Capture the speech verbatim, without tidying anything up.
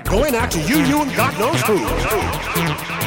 going out to you, you, and God knows who.